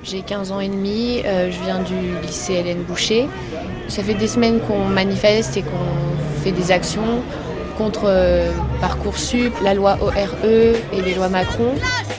J'ai 15 ans et demi, je viens du lycée Hélène Boucher. Ça fait des semaines qu'on manifeste et qu'on fait des actions contre Parcoursup, la loi ORE et les lois Macron.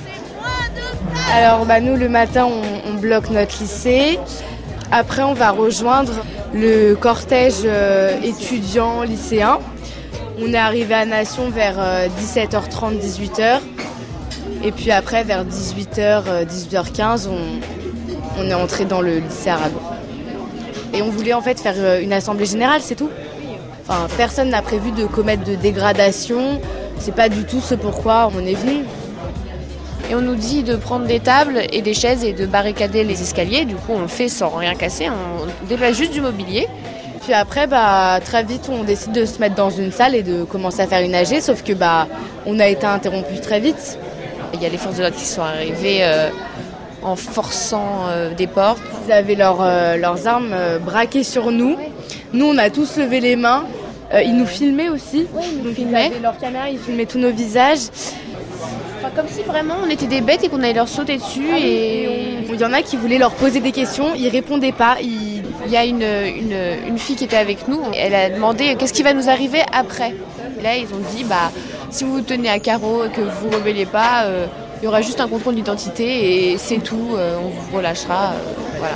Alors nous le matin on bloque notre lycée. Après on va rejoindre le cortège étudiant lycéen. On est arrivé à Nation vers 17h30, 18h. Et puis après, vers 18h, 18h15, on est entré dans le lycée Arago. Et on voulait en fait faire une assemblée générale, c'est tout. Enfin, personne n'a prévu de commettre de dégradation. C'est pas du tout ce pourquoi on est venu. Et on nous dit de prendre des tables et des chaises et de barricader les escaliers. Du coup, on le fait sans rien casser. On déplace juste du mobilier. Puis après, très vite, on décide de se mettre dans une salle et de commencer à faire une AG. Sauf que on a été interrompu très vite. Il y a les forces de l'ordre qui sont arrivées en forçant des portes. Ils avaient leurs armes braquées sur nous. Nous, on a tous levé les mains. Ils nous filmaient aussi. Oui, ils nous filmaient. Ils avaient leurs caméras, ils filmaient tous nos visages. Enfin, comme si vraiment on était des bêtes et qu'on allait leur sauter dessus. Il y en a qui voulaient leur poser des questions, ils répondaient pas. Il y a une fille qui était avec nous. Elle a demandé qu'est-ce qui va nous arriver après. Et là, ils ont dit si vous vous tenez à carreau et que vous ne rebellez pas, il y aura juste un contrôle d'identité et c'est tout, on vous relâchera. Voilà.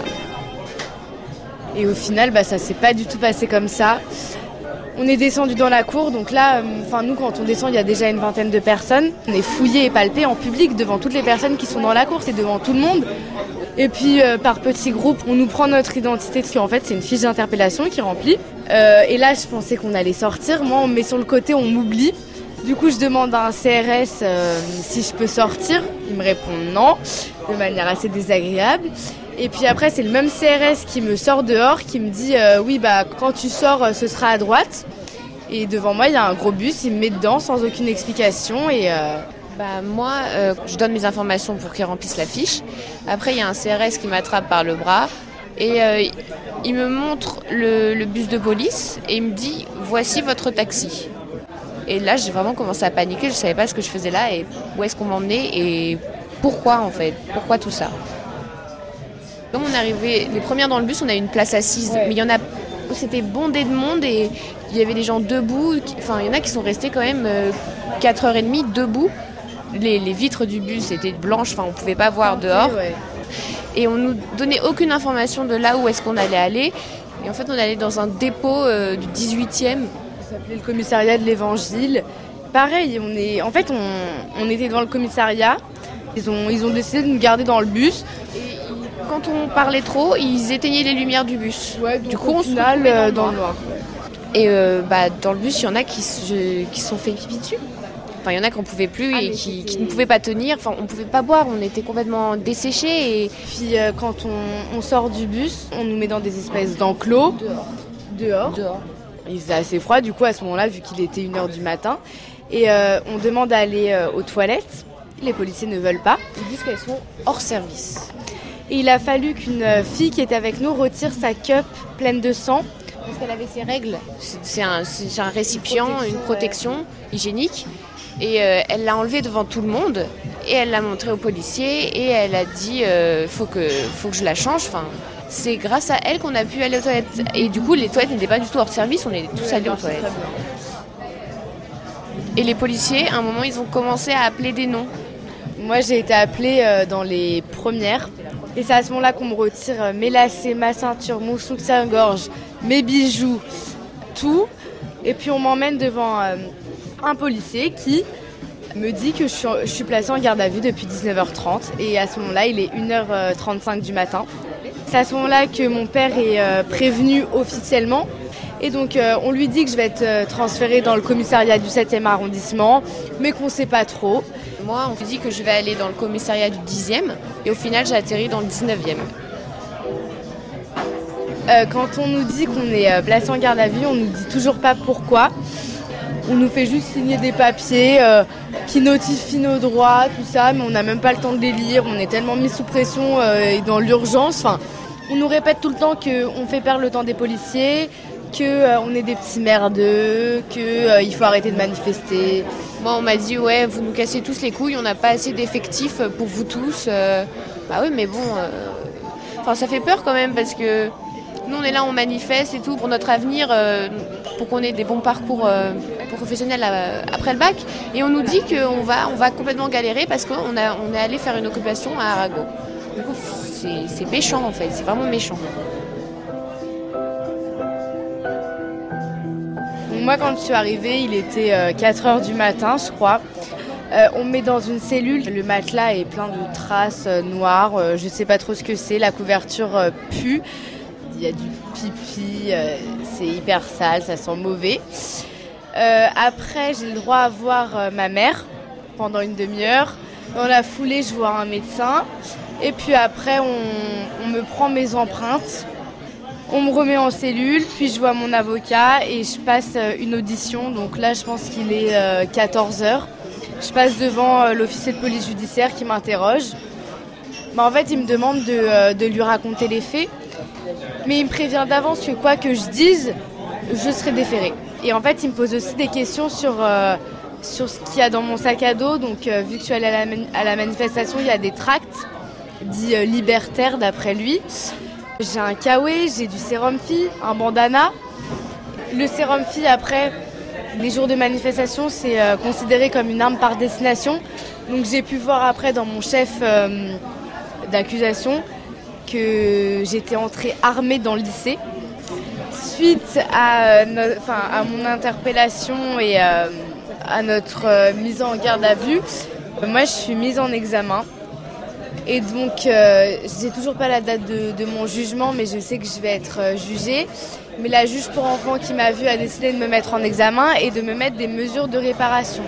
Et au final, ça s'est pas du tout passé comme ça. On est descendu dans la cour, donc là, nous quand on descend, il y a déjà une vingtaine de personnes. On est fouillé et palpé en public devant toutes les personnes qui sont dans la cour, c'est devant tout le monde. Et puis par petits groupes, on nous prend notre identité, parce qu'en fait c'est une fiche d'interpellation qui remplit. Et là, je pensais qu'on allait sortir. Moi, on me met sur le côté, on m'oublie. Du coup, je demande à un CRS si je peux sortir. Il me répond non, de manière assez désagréable. Et puis après, c'est le même CRS qui me sort dehors, qui me dit oui, quand tu sors, ce sera à droite. Et devant moi, il y a un gros bus, il me met dedans sans aucune explication. Et moi, je donne mes informations pour qu'ils remplissent la fiche. Après, il y a un CRS qui m'attrape par le bras et il me montre le bus de police et il me dit « Voici votre taxi ». Et là, j'ai vraiment commencé à paniquer. Je ne savais pas ce que je faisais là et où est-ce qu'on m'emmenait et pourquoi en fait. Pourquoi tout ça. Comme on est arrivé les premières dans le bus, on a eu une place assise. Ouais. Mais il y en a, c'était bondé de monde et il y avait des gens debout. Il y en a qui sont restés quand même 4h30 debout. Les vitres du bus étaient blanches, on ne pouvait pas voir dehors. Ouais. Et on ne nous donnait aucune information de là où est-ce qu'on allait aller. Et en fait, on allait dans un dépôt du 18e. Ça s'appelait le commissariat de l'Évangile. Pareil, on était dans le commissariat. Ils ont décidé de nous garder dans le bus. Et quand on parlait trop, ils éteignaient les lumières du bus. Ouais, du coup, on se retrouvait dans le noir. Et dans le bus, il y en a qui se sont fait pipi dessus. Il y en a qu'on ne pouvait plus et qui ne pouvaient pas tenir. On ne pouvait pas boire, on était complètement desséchés. Et puis quand on sort du bus, on nous met dans des espèces d'enclos. Dehors. Il faisait assez froid, du coup, à ce moment-là, vu qu'il était 1h du matin. Et on demande à aller aux toilettes. Les policiers ne veulent pas. Ils disent qu'elles sont hors service. Et il a fallu qu'une fille qui était avec nous retire sa cup pleine de sang. Parce qu'elle avait ses règles. C'est un récipient, une protection hygiénique. Et elle l'a enlevé devant tout le monde. Et elle l'a montré aux policiers. Et elle a dit faut que je la change. C'est grâce à elle qu'on a pu aller aux toilettes. Et du coup, les toilettes n'étaient pas du tout hors service. On est tous allés aux toilettes. Et les policiers, à un moment, ils ont commencé à appeler des noms. Moi, j'ai été appelée dans les premières. Et c'est à ce moment-là qu'on me retire mes lacets, ma ceinture, mon soutien-gorge, mes bijoux, tout. Et puis on m'emmène devant un policier qui me dit que je suis placée en garde à vue depuis 19h30. Et à ce moment-là, il est 1h35 du matin. C'est à ce moment-là que mon père est prévenu officiellement. Et donc on lui dit que je vais être transférée dans le commissariat du 7e arrondissement, mais qu'on ne sait pas trop. Moi, on me dit que je vais aller dans le commissariat du 10e et au final, j'ai atterri dans le 19e. Quand on nous dit qu'on est placé en garde à vue, on nous dit toujours pas pourquoi. On nous fait juste signer des papiers qui notifient nos droits, tout ça, mais on n'a même pas le temps de les lire. On est tellement mis sous pression et dans l'urgence. On nous répète tout le temps qu'on fait perdre le temps des policiers, qu'on est des petits merdeux, qu'il faut arrêter de manifester. Moi, on m'a dit, ouais, vous nous cassez tous les couilles, on n'a pas assez d'effectifs pour vous tous. Bah oui, mais bon, ça fait peur quand même parce que nous on est là, on manifeste et tout pour notre avenir, pour qu'on ait des bons parcours professionnels après le bac. Et on nous dit qu'on va complètement galérer parce qu'on est allé faire une occupation à Arago. Du coup, c'est méchant en fait, c'est vraiment méchant. Moi, quand je suis arrivée, il était 4h du matin, je crois. On me met dans une cellule, le matelas est plein de traces noires, je ne sais pas trop ce que c'est, la couverture pue, il y a du pipi, c'est hyper sale, ça sent mauvais. Après, j'ai le droit à voir ma mère pendant une demi-heure. Dans la foulée, je vois un médecin. Et puis après, on me prend mes empreintes. On me remet en cellule, puis je vois mon avocat et je passe une audition. Donc là, je pense qu'il est 14h. Je passe devant l'officier de police judiciaire qui m'interroge. En fait, il me demande de lui raconter les faits. Mais il me prévient d'avance que quoi que je dise, je serai déférée. Et en fait, il me pose aussi des questions sur ce qu'il y a dans mon sac à dos. Donc, vu que je suis allée à la manifestation, il y a des tracts dits libertaires d'après lui. J'ai un kawaii, j'ai du sérum phi, un bandana. Le sérum phi, après les jours de manifestation, c'est considéré comme une arme par destination. Donc j'ai pu voir après dans mon chef d'accusation que j'étais entrée armée dans le lycée. Suite à mon interpellation et à notre mise en garde à vue, moi je suis mise en examen. Et donc, j'ai toujours pas la date de mon jugement, mais je sais que je vais être jugée. Mais la juge pour enfants qui m'a vue a décidé de me mettre en examen et de me mettre des mesures de réparation.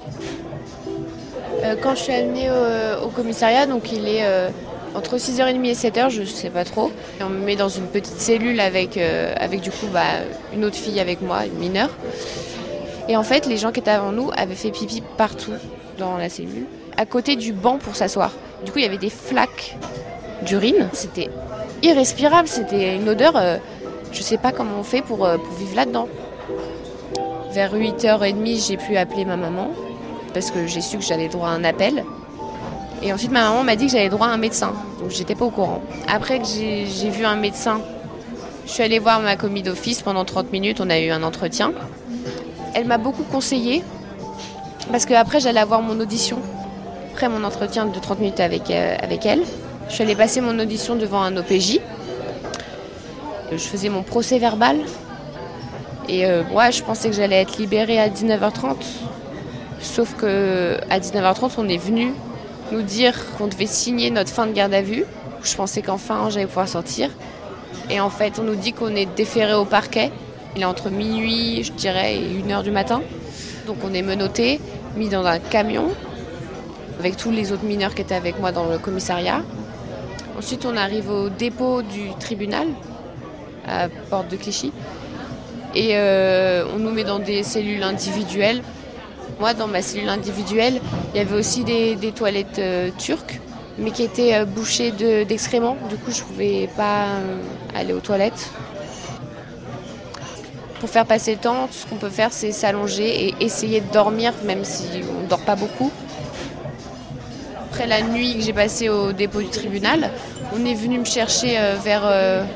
Quand je suis amenée au commissariat, donc il est entre 6h30 et 7h, je sais pas trop. Et on me met dans une petite cellule avec du coup une autre fille avec moi, une mineure. Et en fait, les gens qui étaient avant nous avaient fait pipi partout dans la cellule, à côté du banc pour s'asseoir. Du coup, il y avait des flaques d'urine. C'était irrespirable. C'était une odeur. Je ne sais pas comment on fait pour vivre là-dedans. Vers 8h30, j'ai pu appeler ma maman parce que j'ai su que j'avais droit à un appel. Et ensuite, ma maman m'a dit que j'avais droit à un médecin. Donc, j'étais pas au courant. Après que j'ai vu un médecin, je suis allée voir ma commis d'office pendant 30 minutes. On a eu un entretien. Elle m'a beaucoup conseillé parce qu'après, j'allais avoir mon audition. Après mon entretien de 30 minutes avec elle, je suis allée passer mon audition devant un OPJ. Je faisais mon procès verbal. Et je pensais que j'allais être libérée à 19h30. Sauf qu'à 19h30, on est venu nous dire qu'on devait signer notre fin de garde à vue. Je pensais qu'enfin, j'allais pouvoir sortir. Et en fait, on nous dit qu'on est déféré au parquet. Il est entre minuit, je dirais, et 1h du matin. Donc on est menotté, mis dans un camion, avec tous les autres mineurs qui étaient avec moi dans le commissariat. Ensuite, on arrive au dépôt du tribunal, à Porte de Clichy. Et on nous met dans des cellules individuelles. Moi, dans ma cellule individuelle, il y avait aussi des toilettes turques, mais qui étaient bouchées d'excréments. Du coup, je ne pouvais pas aller aux toilettes. Pour faire passer le temps, tout ce qu'on peut faire, c'est s'allonger et essayer de dormir, même si on ne dort pas beaucoup. Après la nuit que j'ai passée au dépôt du tribunal, on est venu me chercher vers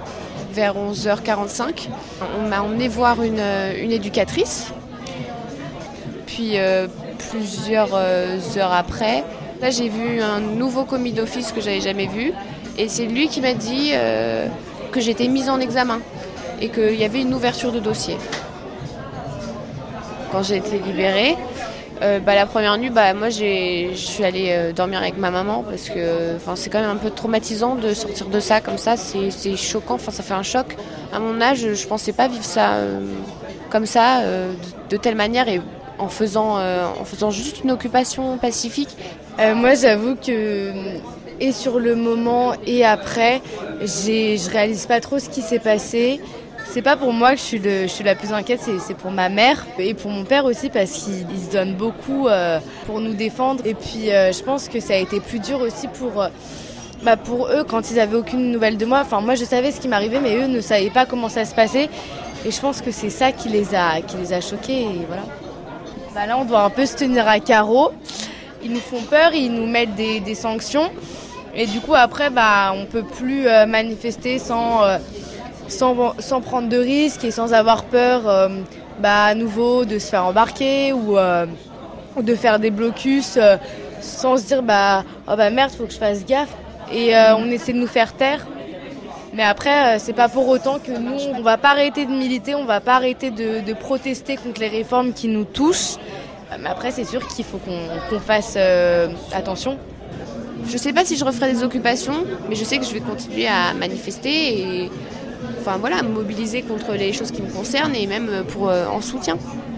11h45. On m'a emmené voir une éducatrice. Puis plusieurs heures après, là j'ai vu un nouveau commis d'office que j'avais jamais vu. Et c'est lui qui m'a dit que j'étais mise en examen et qu'il y avait une ouverture de dossier. Quand j'ai été libérée, la première nuit, moi je suis allée dormir avec ma maman parce que c'est quand même un peu traumatisant de sortir de ça comme ça, c'est choquant, ça fait un choc. À mon âge, je pensais pas vivre ça comme ça, de telle manière et en faisant juste une occupation pacifique. Moi j'avoue que et sur le moment et après, je réalise pas trop ce qui s'est passé. C'est pas pour moi que je suis la plus inquiète, c'est pour ma mère et pour mon père aussi parce qu'il se donne beaucoup pour nous défendre. Et puis je pense que ça a été plus dur aussi pour eux quand ils avaient aucune nouvelle de moi. Enfin moi je savais ce qui m'arrivait mais eux ne savaient pas comment ça se passait. Et je pense que c'est ça qui les a choqués et voilà. Là on doit un peu se tenir à carreau. Ils nous font peur, ils nous mettent des sanctions. Et du coup, après, on peut plus manifester sans prendre de risques et sans avoir peur à nouveau de se faire embarquer ou de faire des blocus sans se dire merde, faut que je fasse gaffe. Et on essaie de nous faire taire. Mais après, c'est pas pour autant que nous, on va pas arrêter de militer, on va pas arrêter de protester contre les réformes qui nous touchent. Mais après, c'est sûr qu'il faut qu'on fasse attention. Je sais pas si je referai des occupations, mais je sais que je vais continuer à manifester et me mobiliser contre les choses qui me concernent et même en soutien.